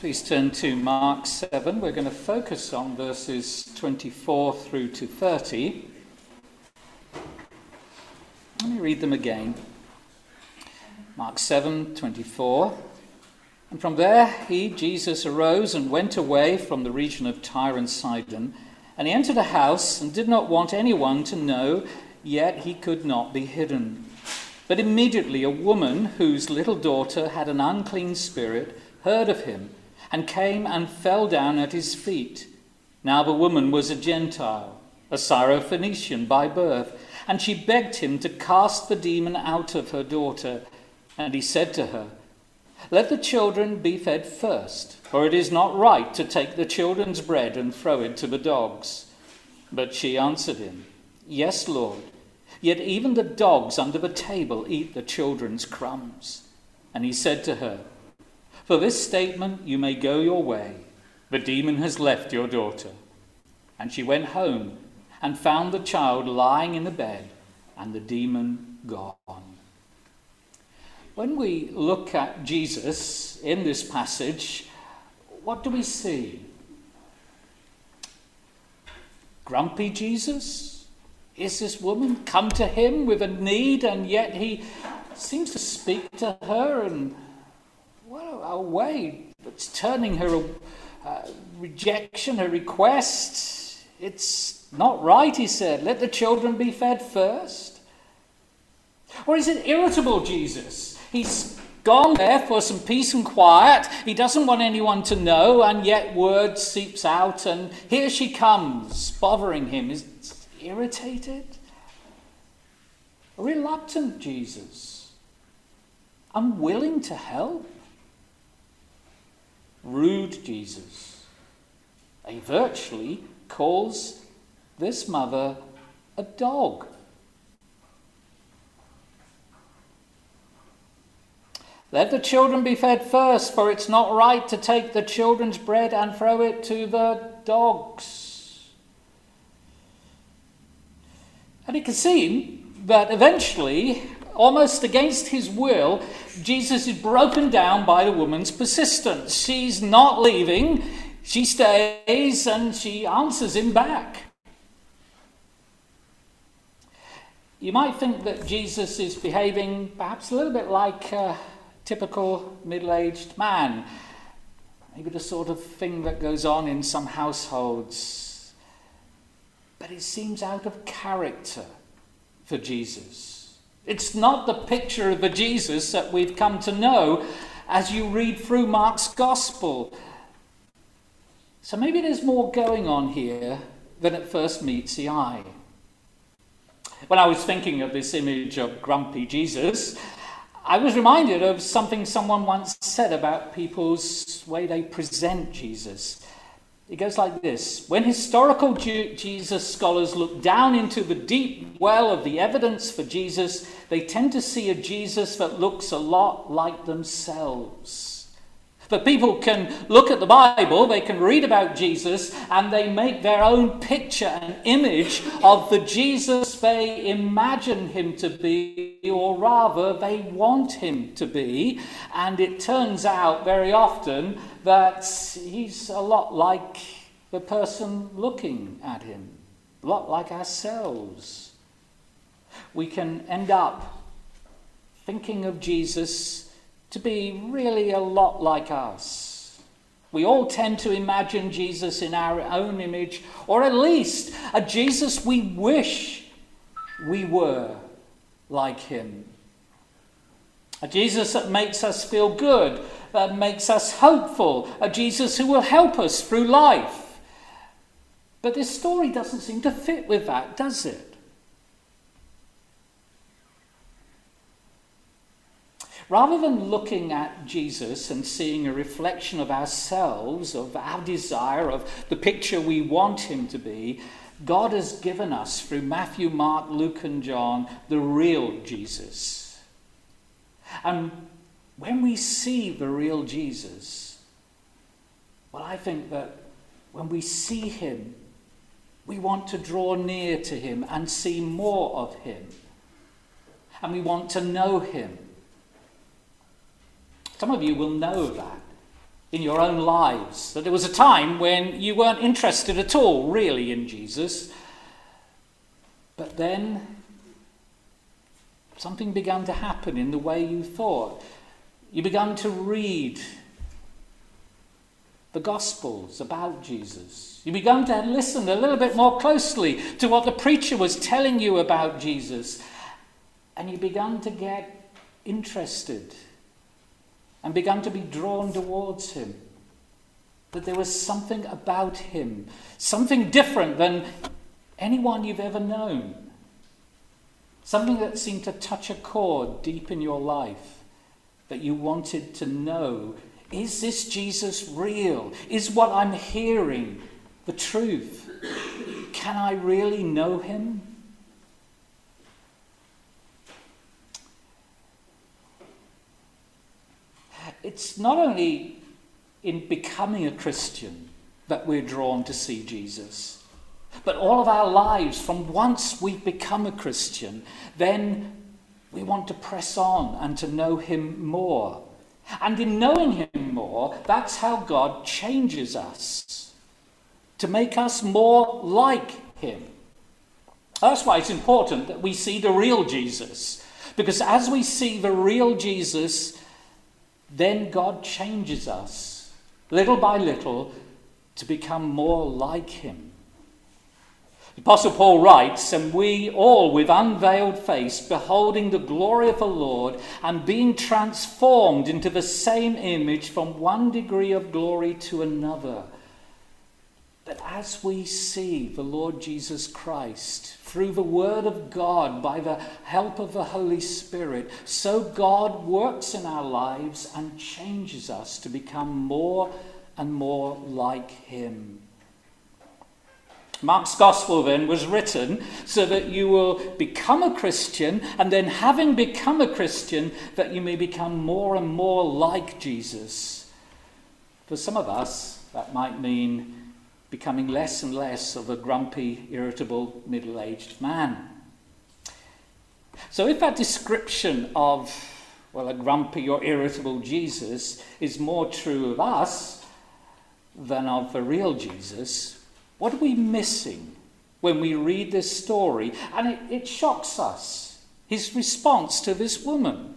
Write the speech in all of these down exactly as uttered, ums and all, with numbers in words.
Please turn to Mark seven. We're going to focus on verses twenty-four through to thirty. Let me read them again. Mark seven, twenty-four. And from there he, Jesus, arose and went away from the region of Tyre and Sidon. And he entered a house and did not want anyone to know, yet he could not be hidden. But immediately a woman whose little daughter had an unclean spirit heard of him, and came and fell down at his feet. Now the woman was a Gentile, a Syrophoenician by birth, and she begged him to cast the demon out of her daughter. And he said to her, "Let the children be fed first, for it is not right to take the children's bread and throw it to the dogs." But she answered him, "Yes, Lord, yet even the dogs under the table eat the children's crumbs." And he said to her, "For this statement you may go your way. The demon has left your daughter." And she went home and found the child lying in the bed and the demon gone. When we look at Jesus in this passage, what do we see? Grumpy Jesus? Is this woman come to him with a need, and yet he seems to speak to her and what a way that's turning her uh, rejection, her request. It's not right, he said. Let the children be fed first. Or is it irritable Jesus? He's gone there for some peace and quiet. He doesn't want anyone to know, and yet word seeps out, and here she comes, bothering him. Is he irritated? A reluctant Jesus? Unwilling to help? Rude Jesus? He virtually calls this mother a dog. Let the children be fed first, for it's not right to take the children's bread and throw it to the dogs. And it can seem that eventually, almost against his will, Jesus is broken down by the woman's persistence. She's not leaving. She stays and she answers him back. You might think that Jesus is behaving perhaps a little bit like a typical middle-aged man. Maybe the sort of thing that goes on in some households. But it seems out of character for Jesus. It's not the picture of the Jesus that we've come to know as you read through Mark's Gospel. So maybe there's more going on here than at first meets the eye. When I was thinking of this image of grumpy Jesus, I was reminded of something someone once said about people's way they present Jesus. It goes like this. When historical Jesus scholars look down into the deep well of the evidence for Jesus, they tend to see a Jesus that looks a lot like themselves. But people can look at the Bible, they can read about Jesus, and they make their own picture and image of the Jesus they imagine him to be, or rather they want him to be. And it turns out very often that he's a lot like the person looking at him, a lot like ourselves. We can end up thinking of Jesus to be really a lot like us. We all tend to imagine Jesus in our own image, or at least a Jesus we wish we were like him. A Jesus that makes us feel good, that makes us hopeful, a Jesus who will help us through life. But this story doesn't seem to fit with that, does it? Rather than looking at Jesus and seeing a reflection of ourselves, of our desire, of the picture we want him to be, God has given us, through Matthew, Mark, Luke, and John, the real Jesus. And when we see the real Jesus, well, I think that when we see him, we want to draw near to him and see more of him. And we want to know him. Some of you will know that in your own lives. That there was a time when you weren't interested at all, really, in Jesus. But then something began to happen in the way you thought. You began to read the Gospels about Jesus. You began to listen a little bit more closely to what the preacher was telling you about Jesus. And you began to get interested and began to be drawn towards him. That there was something about him, something different than anyone you've ever known. Something that seemed to touch a chord deep in your life, that you wanted to know, is this Jesus real? Is what I'm hearing the truth? Can I really know him? It's not only in becoming a Christian that we're drawn to see Jesus, but all of our lives, from once we become a Christian, then we want to press on and to know him more. And in knowing him more, that's how God changes us, to make us more like him. That's why it's important that we see the real Jesus. Because as we see the real Jesus, then God changes us, little by little, to become more like him. The Apostle Paul writes, and we all with unveiled face, beholding the glory of the Lord, and being transformed into the same image from one degree of glory to another. That as we see the Lord Jesus Christ through the word of God, by the help of the Holy Spirit, so God works in our lives and changes us to become more and more like him. Mark's Gospel then was written so that you will become a Christian, and then having become a Christian, that you may become more and more like Jesus. For some of us, that might mean becoming less and less of a grumpy, irritable, middle-aged man. So if that description of, well, a grumpy or irritable Jesus is more true of us than of the real Jesus, what are we missing when we read this story? And it, it shocks us, his response to this woman.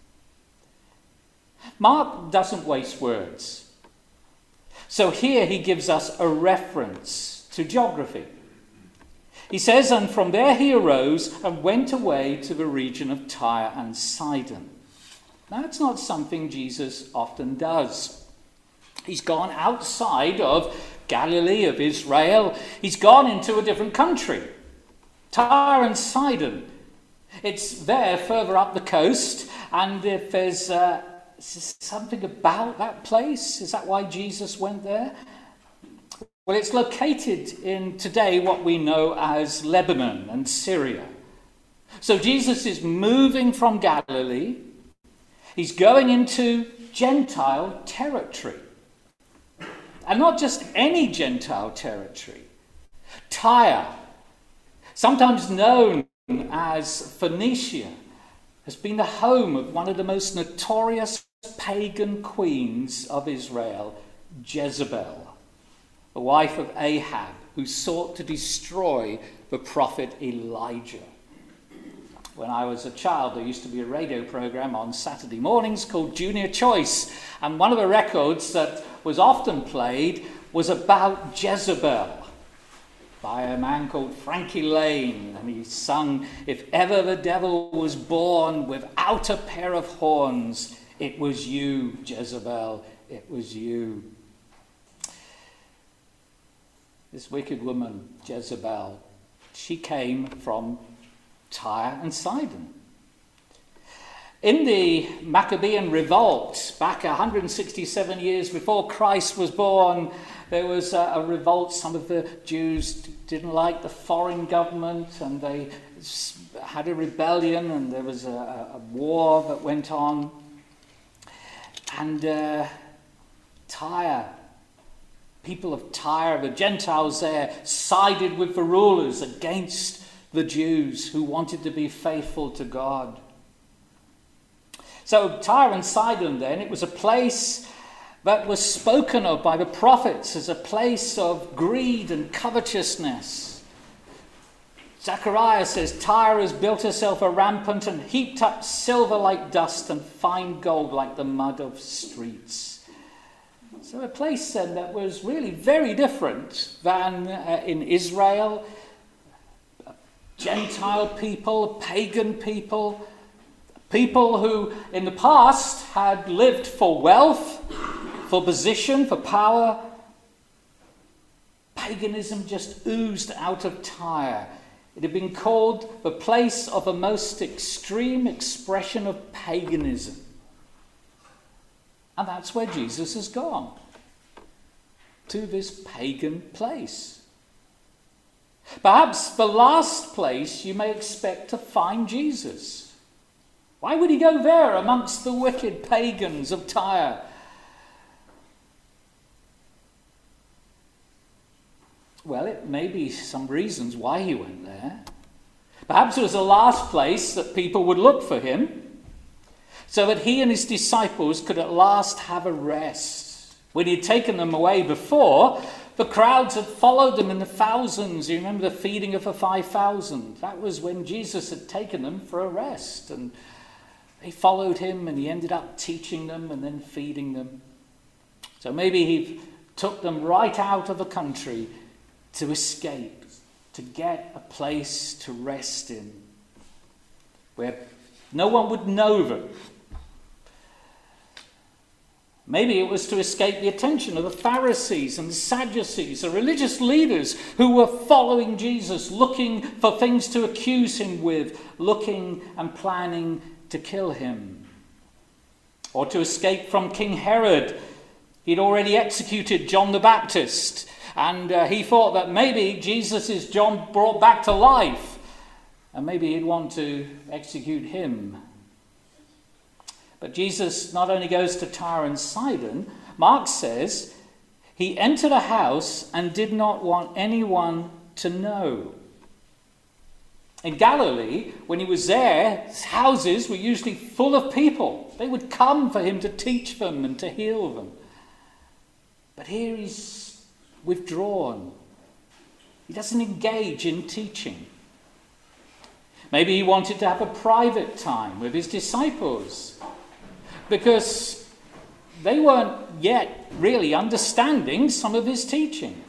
Mark doesn't waste words. So here he gives us a reference to geography. He says, and from there he arose and went away to the region of Tyre and Sidon. Now, that's not something Jesus often does. He's gone outside of Galilee, of Israel. He's gone into a different country. Tyre and Sidon. It's there further up the coast, and if there's uh, something about that place, is that why Jesus went there? Well, it's located in today what we know as Lebanon and Syria. So Jesus is moving from Galilee. He's going into Gentile territory. And not just any Gentile territory. Tyre, sometimes known as Phoenicia, has been the home of one of the most notorious pagan queens of Israel, Jezebel, the wife of Ahab, who sought to destroy the prophet Elijah. When I was a child, there used to be a radio program on Saturday mornings called Junior Choice, and one of the records that was often played was about Jezebel by a man called Frankie Lane, and he sung, "If ever the devil was born without a pair of horns, it was you, Jezebel, it was you." This wicked woman, Jezebel, she came from Tyre and Sidon. In the Maccabean revolt, back one hundred sixty-seven years before Christ was born, there was a, a revolt. Some of the Jews didn't like the foreign government, and they had a rebellion, and there was a, a war that went on. And uh, Tyre, people of Tyre, the Gentiles there, sided with the rulers against the Jews who wanted to be faithful to God. So Tyre and Sidon then, it was a place that was spoken of by the prophets as a place of greed and covetousness. Zechariah says, Tyre has built herself a rampant and heaped up silver like dust and fine gold like the mud of streets. So a place then that was really very different than uh, in Israel. Gentile people, pagan people, people who in the past had lived for wealth, for position, for power. Paganism just oozed out of Tyre. It had been called the place of a most extreme expression of paganism. And that's where Jesus has gone, to this pagan place. Perhaps the last place you may expect to find Jesus. Why would he go there amongst the wicked pagans of Tyre? Well, it may be some reasons why he went there. Perhaps it was the last place that people would look for him, so that he and his disciples could at last have a rest. When he had taken them away before, the crowds had followed them in the thousands. You remember the feeding of the five thousand? That was when Jesus had taken them for a rest. And they followed him, and he ended up teaching them and then feeding them. So maybe he took them right out of the country to escape, to get a place to rest in, where no one would know them. Maybe it was to escape the attention of the Pharisees and the Sadducees, the religious leaders who were following Jesus, looking for things to accuse him with, looking and planning to kill him. Or to escape from King Herod. He'd already executed John the Baptist, and uh, he thought that maybe Jesus is John brought back to life, and maybe he'd want to execute him. But Jesus not only goes to Tyre and Sidon, Mark says he entered a house and did not want anyone to know. In Galilee, when he was there, his houses were usually full of people. They would come for him to teach them and to heal them. But here he's withdrawn. He doesn't engage in teaching. Maybe he wanted to have a private time with his disciples, because they weren't yet really understanding some of his teaching.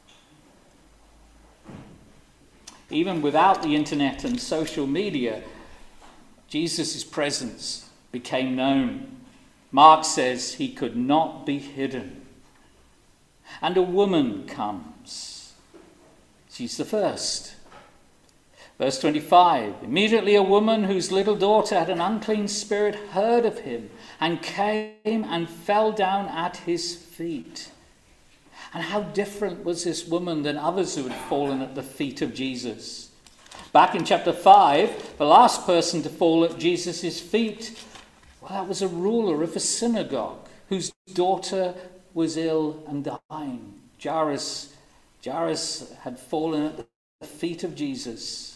Even without the internet and social media, Jesus' presence became known. Mark says he could not be hidden. And a woman comes. She's the first. Verse twenty-five, immediately a woman whose little daughter had an unclean spirit heard of him and came and fell down at his feet. And how different was this woman than others who had fallen at the feet of Jesus? Back in chapter five, the last person to fall at Jesus' feet, well, that was a ruler of a synagogue whose daughter was ill and dying. Jairus, Jairus had fallen at the feet of Jesus.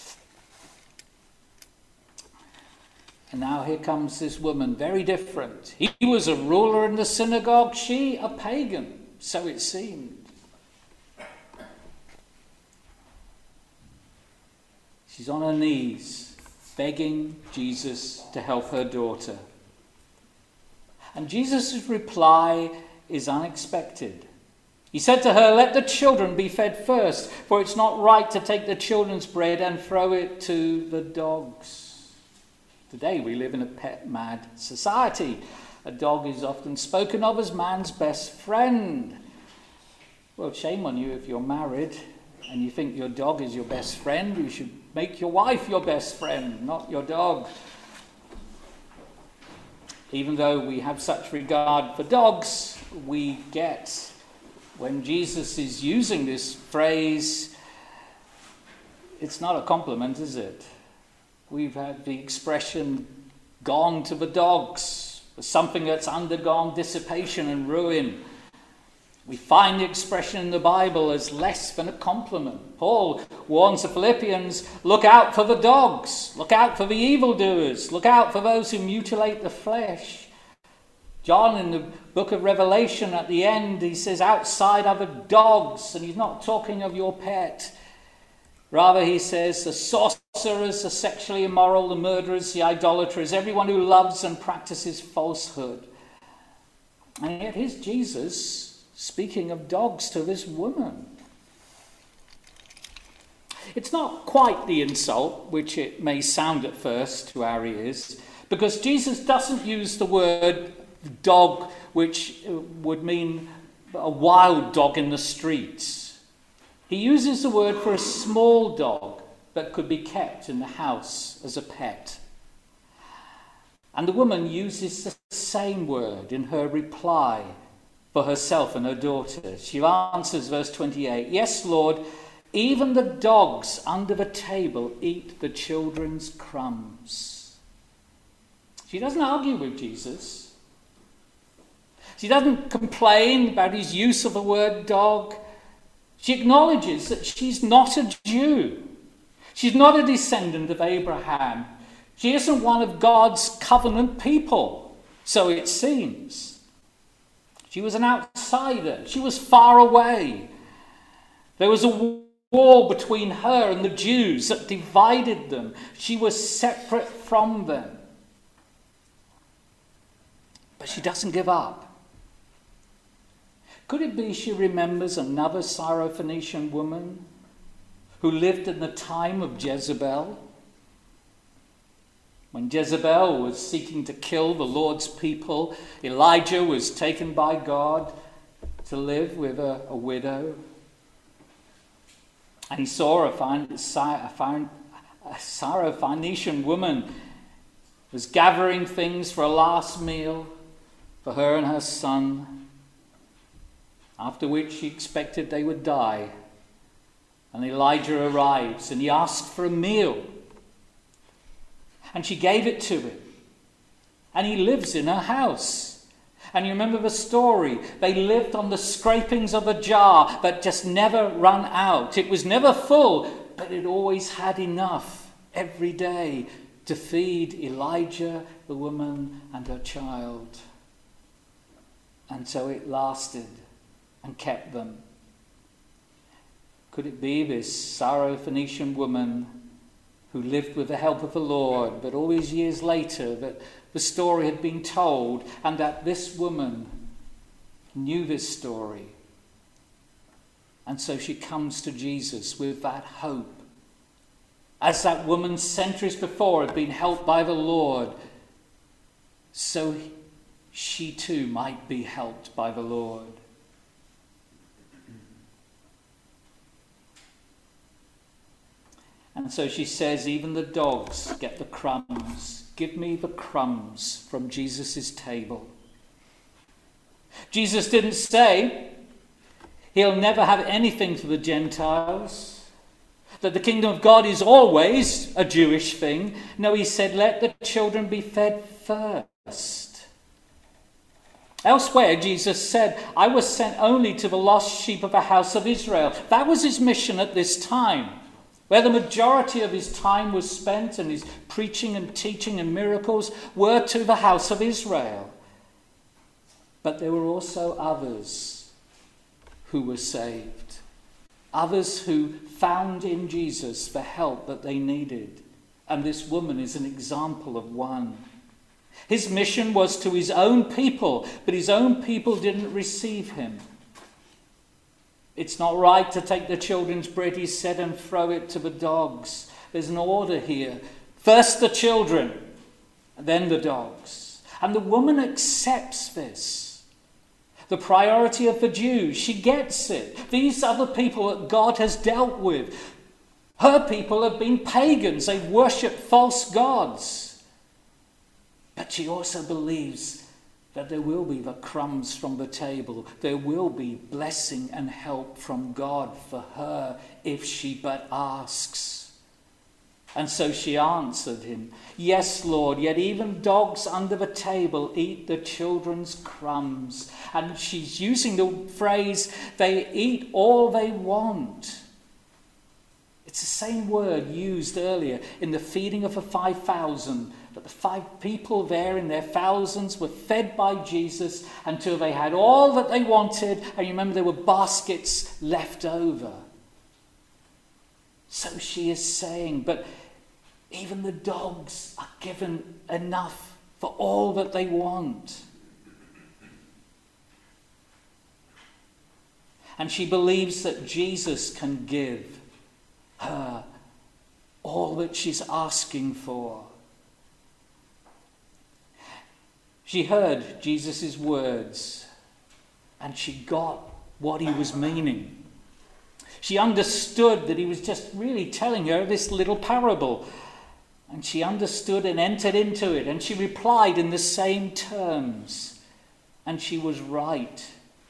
And now here comes this woman, very different. He was a ruler in the synagogue, she a pagan, so it seemed. She's on her knees, begging Jesus to help her daughter. And Jesus' reply is unexpected. He said to her, "Let the children be fed first, for it's not right to take the children's bread and throw it to the dogs." Today we live in a pet-mad society. A dog is often spoken of as man's best friend. Well, shame on you if you're married and you think your dog is your best friend. You should make your wife your best friend, not your dog. Even though we have such regard for dogs, we get, when Jesus is using this phrase, it's not a compliment, is it? We've had the expression, gone to the dogs, for something that's undergone dissipation and ruin. We find the expression in the Bible as less than a compliment. Paul warns the Philippians, look out for the dogs, look out for the evildoers, look out for those who mutilate the flesh. John, in the book of Revelation, at the end, he says, outside are the dogs, and he's not talking of your pet. Rather, he says, the sorcerers, the sexually immoral, the murderers, the idolaters, everyone who loves and practices falsehood. And yet here's Jesus speaking of dogs to this woman. It's not quite the insult, which it may sound at first to our ears, because Jesus doesn't use the word dog, which would mean a wild dog in the streets. He uses the word for a small dog that could be kept in the house as a pet. And the woman uses the same word in her reply for herself and her daughter. She answers, verse twenty-eight, yes, Lord, even the dogs under the table eat the children's crumbs. She doesn't argue with Jesus. She doesn't complain about his use of the word dog. She acknowledges that she's not a Jew. She's not a descendant of Abraham. She isn't one of God's covenant people, so it seems. She was an outsider. She was far away. There was a war between her and the Jews that divided them. She was separate from them. But she doesn't give up. Could it be she remembers another Syrophoenician woman who lived in the time of Jezebel? When Jezebel was seeking to kill the Lord's people, Elijah was taken by God to live with a, a widow. And he saw a, fine, a Syrophoenician woman was gathering things for a last meal for her and her son, after which she expected they would die. And Elijah arrives and he asked for a meal. And she gave it to him. And he lives in her house. And you remember the story. They lived on the scrapings of a jar that just never ran out. It was never full, but it always had enough every day to feed Elijah, the woman, and her child. And so it lasted and kept them. Could it be this Syrophoenician woman who lived with the help of the Lord, but all these years later that the story had been told, and that this woman knew this story, and so she comes to Jesus with that hope, as that woman centuries before had been helped by the Lord, so she too might be helped by the Lord. And so she says, even the dogs get the crumbs. Give me the crumbs from Jesus' table. Jesus didn't say he'll never have anything for the Gentiles, that the kingdom of God is always a Jewish thing. No, he said, let the children be fed first. Elsewhere, Jesus said, I was sent only to the lost sheep of the house of Israel. That was his mission at this time. Where the majority of his time was spent and his preaching and teaching and miracles were to the house of Israel. But there were also others who were saved. Others who found in Jesus the help that they needed. And this woman is an example of one. His mission was to his own people, but his own people didn't receive him. It's not right to take the children's bread, he said, and throw it to the dogs. There's an order here. First the children, then the dogs. And the woman accepts this. The priority of the Jews, she gets it. These are the people that God has dealt with. Her people have been pagans. They worship false gods. But she also believes that there will be the crumbs from the table. There will be blessing and help from God for her if she but asks. And so she answered him, yes, Lord, yet even dogs under the table eat the children's crumbs. And she's using the phrase, they eat all they want. It's the same word used earlier in the feeding of the five thousand But the five people there in their thousands were fed by Jesus until they had all that they wanted. And you remember there were baskets left over. So she is saying, but even the dogs are given enough for all that they want. And she believes that Jesus can give her all that she's asking for. She heard Jesus' words and she got what he was meaning. She understood that he was just really telling her this little parable. And she understood and entered into it. And she replied in the same terms. And she was right.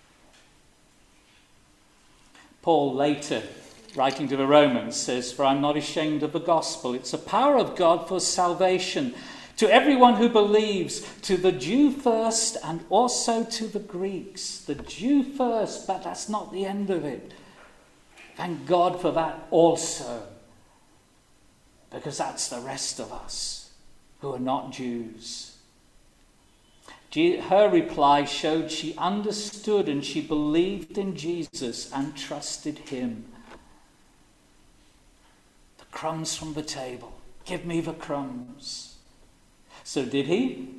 Paul later, writing to the Romans, says, "For I'm not ashamed of the gospel. It's a power of God for salvation to everyone who believes, to the Jew first and also to the Greeks." The Jew first, but that's not the end of it. Thank God for that also. Because that's the rest of us who are not Jews. Her reply showed she understood and she believed in Jesus and trusted him. The crumbs from the table. Give me the crumbs. So did he?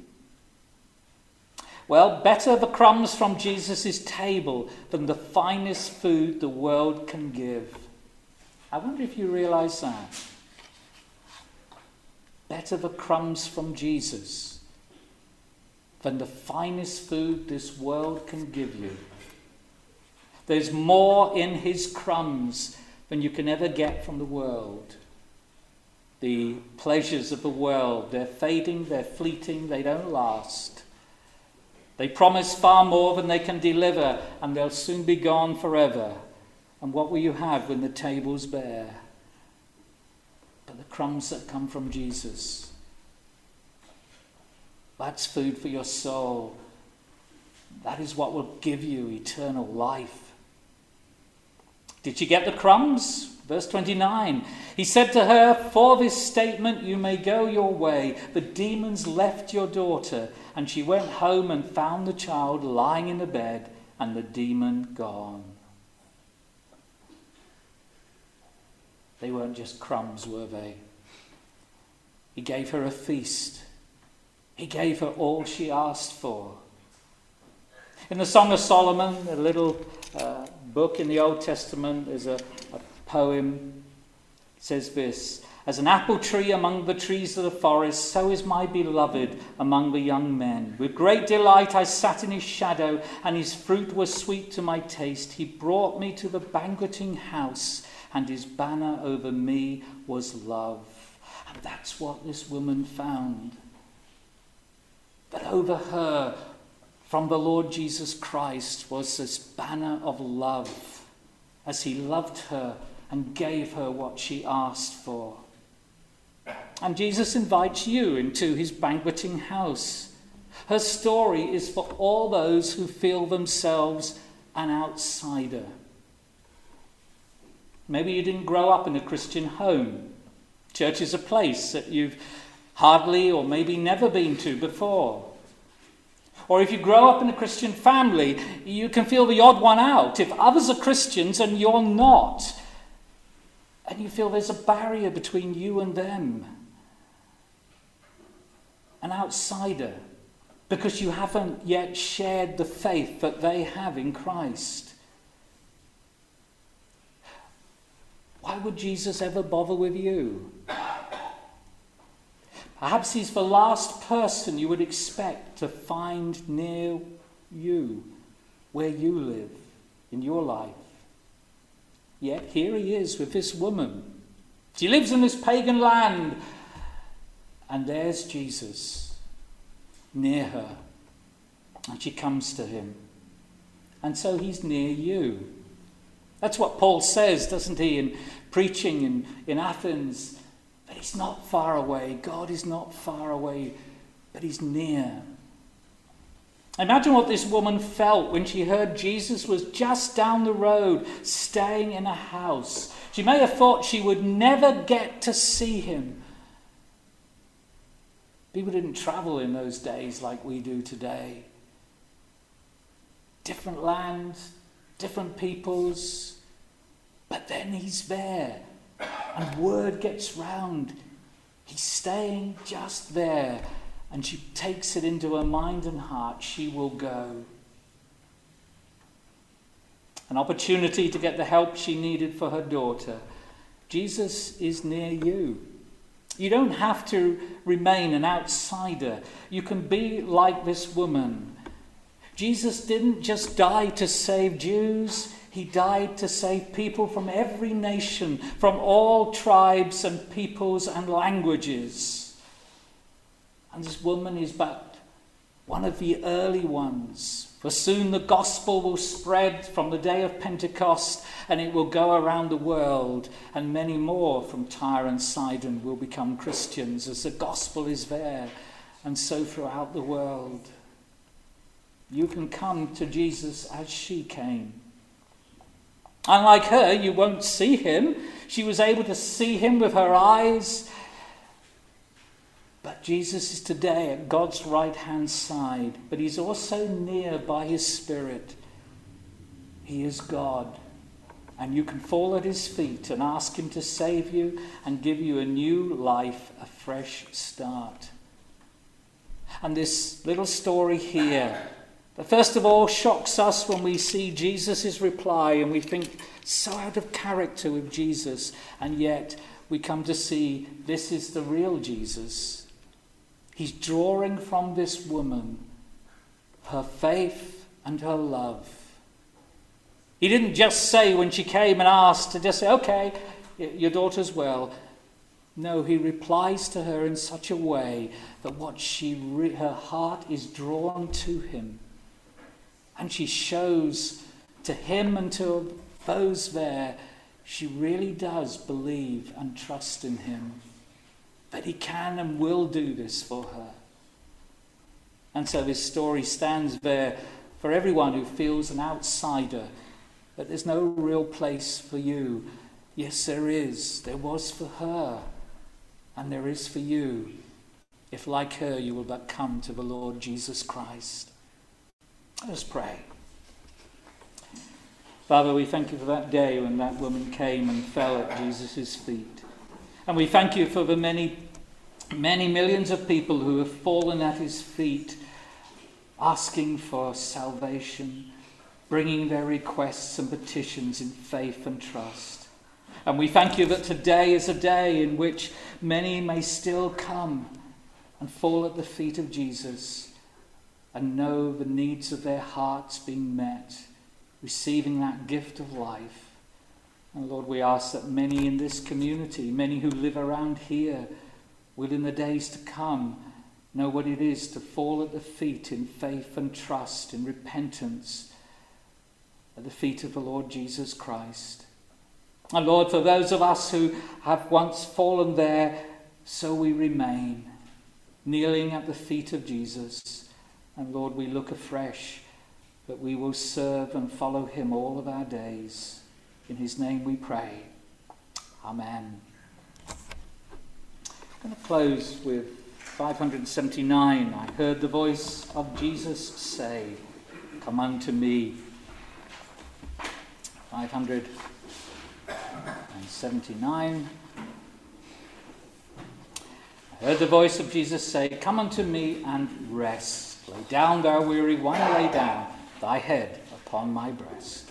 Well, better the crumbs from Jesus' table than the finest food the world can give. I wonder if you realise that. Better the crumbs from Jesus than the finest food this world can give you. There's more in his crumbs than you can ever get from the world. The pleasures of the world, they're fading, they're fleeting, they don't last. They promise far more than they can deliver, and they'll soon be gone forever. And what will you have when the table's bare? But the crumbs that come from Jesus, that's food for your soul. That is what will give you eternal life. Did she get the crumbs? Verse twenty-nine. He said to her, "For this statement you may go your way. The demons left your daughter." And she went home and found the child lying in the bed and the demon gone. They weren't just crumbs, were they? He gave her a feast. He gave her all she asked for. In the Song of Solomon, a little uh, book in the Old Testament, there's a, a poem. It says this: "As an apple tree among the trees of the forest, so is my beloved among the young men. With great delight I sat in his shadow, and his fruit was sweet to my taste. He brought me to the banqueting house, and his banner over me was love." And that's what this woman found. That over her, from the Lord Jesus Christ, was this banner of love, as he loved her and gave her what she asked for. And Jesus invites you into his banqueting house. Her story is for all those who feel themselves an outsider. Maybe you didn't grow up in a Christian home. Church is a place that you've hardly or maybe never been to before. Or if you grow up in a Christian family, you can feel the odd one out. If others are Christians and you're not, and you feel there's a barrier between you and them, an outsider, because you haven't yet shared the faith that they have in Christ. Why would Jesus ever bother with you? Perhaps he's the last person you would expect to find near you, where you live, in your life. Yet here he is with this woman. She lives in this pagan land. And there's Jesus near her. And she comes to him. And so he's near you. That's what Paul says, doesn't he, in preaching in, in Athens. But he's not far away. God is not far away, but he's near. Imagine what this woman felt when she heard Jesus was just down the road, staying in a house. She may have thought she would never get to see him. People didn't travel in those days like we do today. Different lands, different peoples, but then he's there, and word gets round. He's staying just there, and she takes it into her mind and heart. She will go. An opportunity to get the help she needed for her daughter. Jesus is near you. You don't have to remain an outsider. You can be like this woman. Jesus didn't just die to save Jews. He died to save people from every nation, from all tribes and peoples and languages. And this woman is but one of the early ones. For soon the gospel will spread from the day of Pentecost, and it will go around the world, and many more from Tyre and Sidon will become Christians as the gospel is there, and so throughout the world. You can come to Jesus as she came. Unlike her, you won't see him. She was able to see him with her eyes. But Jesus is today at God's right-hand side, but he's also near by his Spirit. He is God, and you can fall at his feet and ask him to save you and give you a new life, a fresh start. And this little story here, that first of all shocks us when we see Jesus' reply and we think, so out of character with Jesus, and yet we come to see this is the real Jesus. He's drawing from this woman her faith and her love. He didn't just say when she came and asked to just say, okay, your daughter's well. No, he replies to her in such a way that what she re- her heart is drawn to him. And she shows to him and to those there, she really does believe and trust in him. That he can and will do this for her. And so this story stands there for everyone who feels an outsider, that there's no real place for you. Yes, there is. There was for her, and there is for you, if like her you will but come to the Lord Jesus Christ. Let us pray. Father, we thank you for that day when that woman came and fell at Jesus' feet. And we thank you for the many, many millions of people who have fallen at his feet, asking for salvation, bringing their requests and petitions in faith and trust. And we thank you that today is a day in which many may still come and fall at the feet of Jesus and know the needs of their hearts being met, receiving that gift of life. And Lord, we ask that many in this community, many who live around here, will in the days to come know what it is to fall at the feet in faith and trust, in repentance, at the feet of the Lord Jesus Christ. And Lord, for those of us who have once fallen there, so we remain, kneeling at the feet of Jesus. And Lord, we look afresh that we will serve and follow him all of our days. In his name we pray. Amen. I'm going to close with five hundred seventy-nine. I heard the voice of Jesus say, "Come unto me." five hundred seventy-nine. I heard the voice of Jesus say, "Come unto me and rest. Lay down, thou weary one, lay down thy head upon my breast."